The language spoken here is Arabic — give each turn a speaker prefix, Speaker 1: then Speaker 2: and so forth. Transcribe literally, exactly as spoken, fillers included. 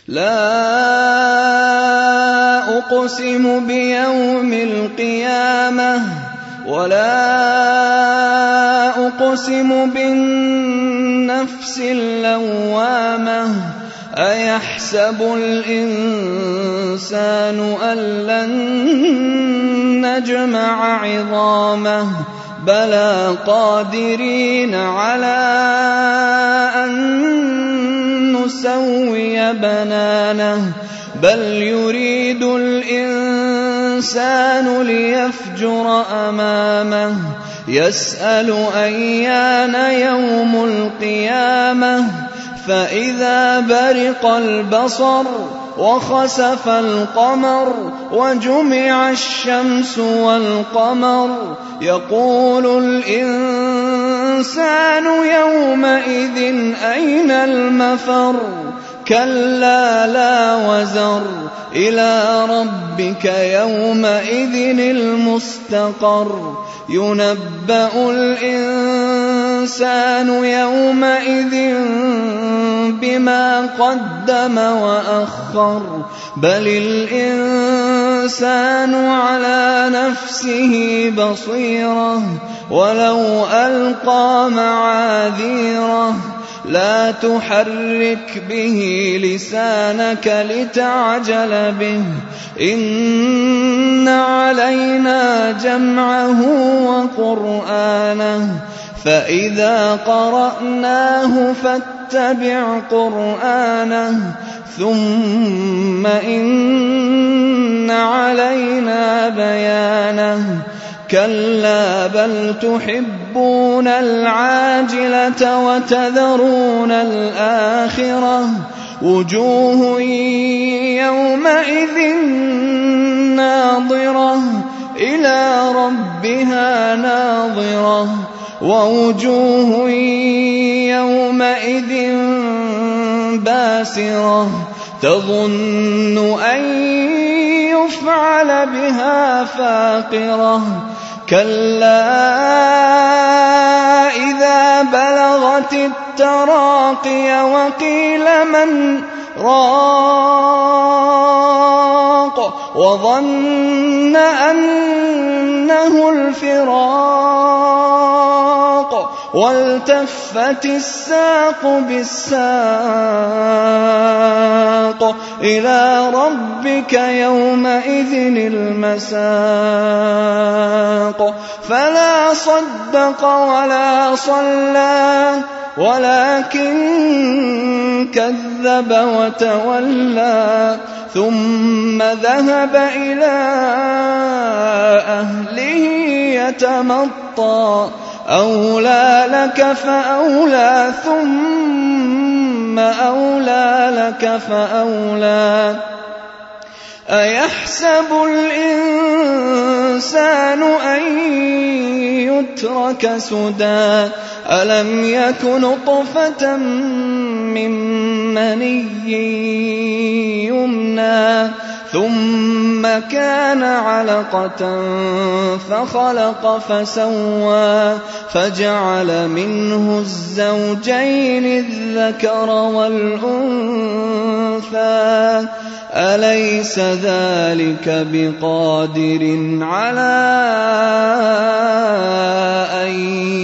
Speaker 1: لا أقسم بيوم القيامة ولا أقسم بالنفس اللوامة أيحسب الإنسان أن لن نجمع عظامه بلى قادرين على أن نسوي بنانه بل يريد الإنسان ليفجر أمامه يسأل أيان يوم القيامة فإذا برق البصر وخسف القمر وجمع الشمس والقمر يقول الإنسان يومئذ أين المفر كلا لا وزر إلى ربك يومئذ المستقر ينبأ الإنسان يومئذ بما قدم وأخر بل الإنسان على نفسه بصيرة ولو ألقى معاذيره لا تحرك به لسانك لتعجل به إن علينا جمعه وقرآنه فإذا قرأناه فاتبع قرآنه ثم إن علينا بيانه كلا بل تحبون العاجلة وتذرون الآخرة وجوه يومئذ ناظرة إلى ربها ناظرة ووجوه يومئذ باسرة تظن أن يفعل بها فاقرة كلا إذا بلغت التراقي وقيل من راق وظن أنه الفراق والتفت الساق بالساق إلى ربك يومئذ المساق فلا صدق ولا صلى ولكن كذب وتولى ثم ذهب إلى أهله يتمطى أولى لك فأولى ثم أولى لك فأولى أيحسب الإنسان أن يترك سدى ألم يك نطفة من مني يمنى ثم كان علقة فخلق فسوى فجعل منه الزوجين الذكر والأنثى أليس ذلك بقادر على أن